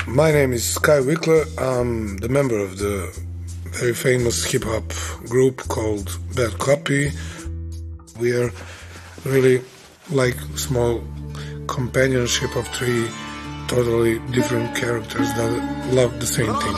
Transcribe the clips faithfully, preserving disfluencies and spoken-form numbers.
My name is Sky Wickler. I'm the member of the very famous hip-hop group called Bad Copy. We are really like small companionship of three totally different characters that love the same thing.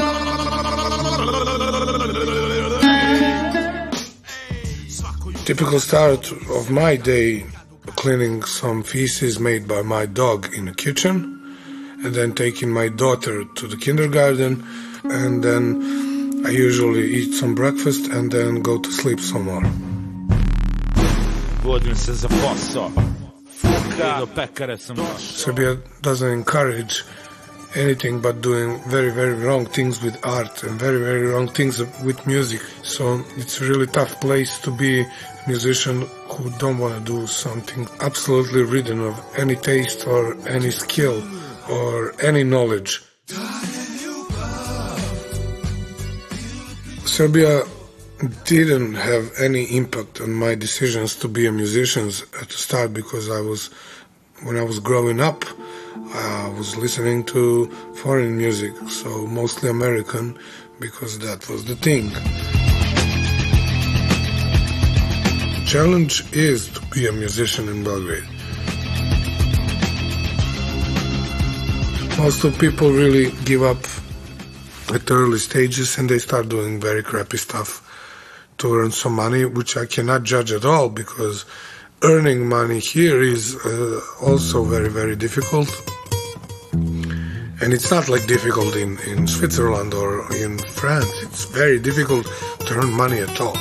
Typical start of my day, cleaning some feces made by my dog in the kitchen, and then taking my daughter to the kindergarten, and then I usually eat some breakfast and then go to sleep some more. Serbia doesn't encourage anything but doing very, very wrong things with art and very, very wrong things with music. So it's a really tough place to be a musician who don't want to do something absolutely ridden of any taste or any skill or any knowledge. Serbia didn't have any impact on my decisions to be a musician at the start, because I was, when I was growing up, I was listening to foreign music, so mostly American, because that was the thing. The challenge is to be a musician in Belgrade. Most of people really give up at the early stages and they start doing very crappy stuff to earn some money, which I cannot judge at all, because earning money here is uh, also very, very difficult. And it's not like difficult in, in Switzerland or in France. It's very difficult to earn money at all.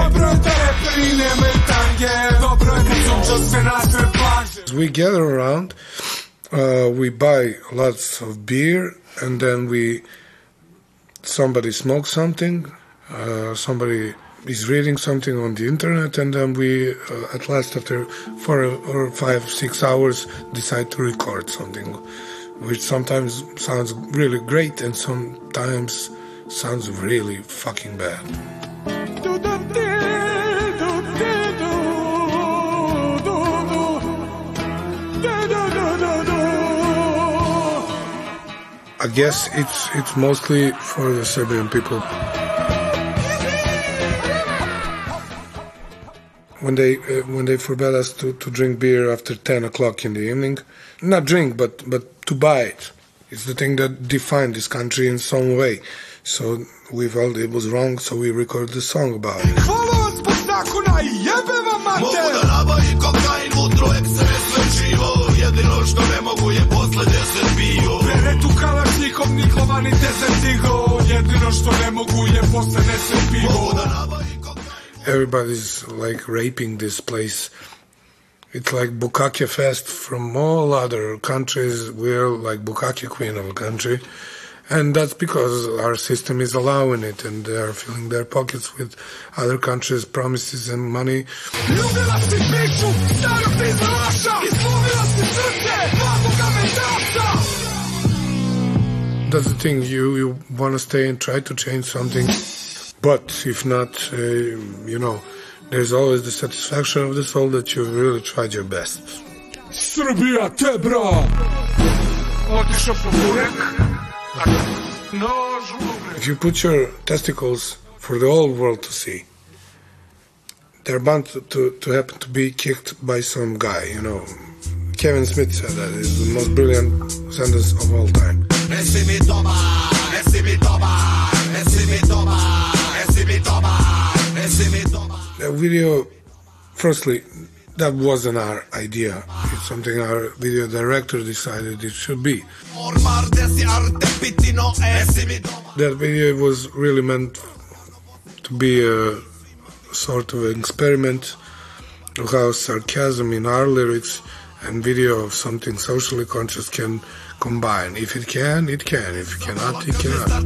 As we gather around, uh, we buy lots of beer, and then we somebody smokes something, uh, somebody is reading something on the internet, and then we, uh, at last, after four or five, six hours, decide to record something, which sometimes sounds really great and sometimes sounds really fucking bad. I guess it's it's mostly for the Serbian people. When they uh, when they forbade us to, to drink beer after ten o'clock in the evening, not drink, but but to buy it. It's the thing that defined this country in some way. So we felt it was wrong, so we recorded a song about it. Everybody's like raping this place. It's like Bukake Fest from all other countries. We're like Bukake Queen of a country. And that's because our system is allowing it, and they are filling their pockets with other countries' promises and money. That's the thing, you, you want to stay and try to change something. But if not, uh, you know, there's always the satisfaction of the soul that you really tried your best. Serbia Tebra! If you put your testicles for the whole world to see, they're bound to, to, to happen to be kicked by some guy, you know. Kevin Smith said that. It's the most brilliant sentence of all time. That video, firstly, that wasn't our idea. It's something our video director decided it should be. That video was really meant to be a sort of an experiment of how sarcasm in our lyrics and video of something socially conscious can combine. If it can, it can. If it cannot, it cannot.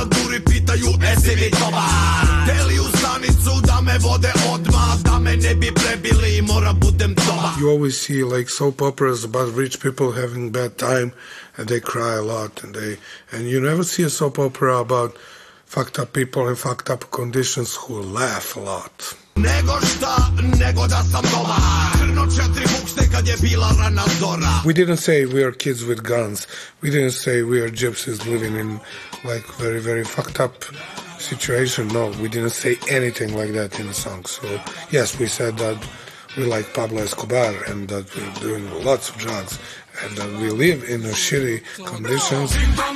You always see like soap operas about rich people having bad time and they cry a lot, and they and you never see a soap opera about fucked up people in fucked up conditions who laugh a lot. We didn't say we are kids with guns. We didn't say we are gypsies living in like very, very fucked up situation. No, we didn't say anything like that in the song. So yes, we said that we like Pablo Escobar and that we're doing lots of drugs and that we live in a shitty conditions.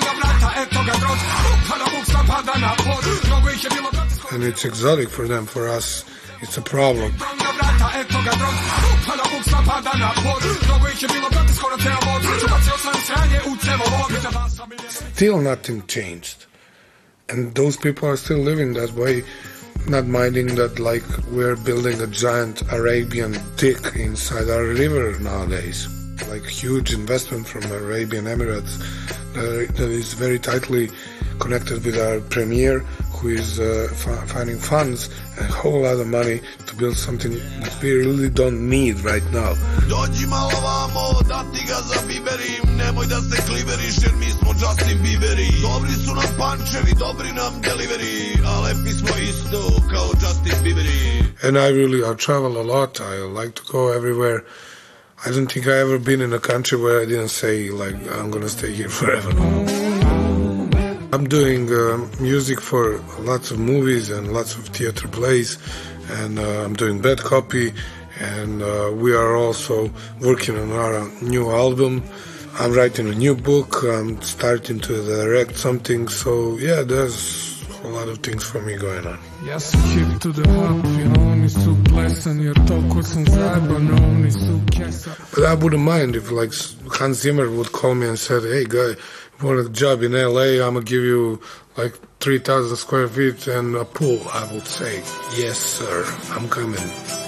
And it's exotic for them. For us, it's a problem. Still nothing changed. And those people are still living that way, not minding that like we're building a giant Arabian dick inside our river nowadays. Like huge investment from Arabian Emirates uh, that is very tightly connected with our premier, who is uh, f- finding funds and a whole lot of money to build something that we really don't need right now. And I really, I travel a lot. I like to go everywhere. I don't think I ever been in a country where I didn't say, like, I'm gonna stay here forever. I'm doing uh, music for lots of movies and lots of theater plays, and uh, I'm doing bad copy, and uh, we are also working on our new album. I'm writing a new book. I'm starting to direct something, so yeah, there's a lot of things for me going on. Yes, hip to the hop, but I wouldn't mind if like Hans Zimmer would call me and said, hey guy, you want a job in L A, I'm gonna give you like three thousand square feet and a pool. I would say, yes sir, I'm coming.